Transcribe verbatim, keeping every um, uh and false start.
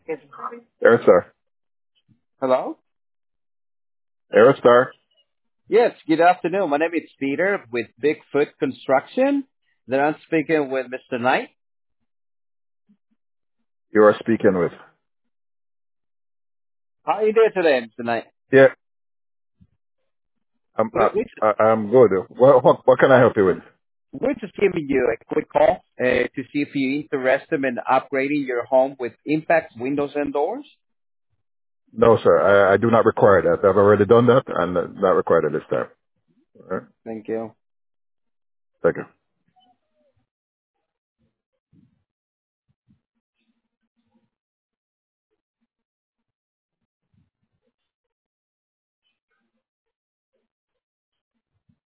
Aerostar. Hello? Aerostar. Yes, good afternoon. My name is Peter with Bigfoot Construction. Then I'm speaking with Mister Knight. You are speaking with. How are you doing today, Mister Knight? Yeah, I'm, We, I, we, I, I'm good. What, what, what can I help you with? we're just giving you a quick call uh, to see if you're interested in upgrading your home with impact windows and doors. No, sir. I, I do not require that. I've already done that and uh, not required it this time. All right. Thank you. Thank you.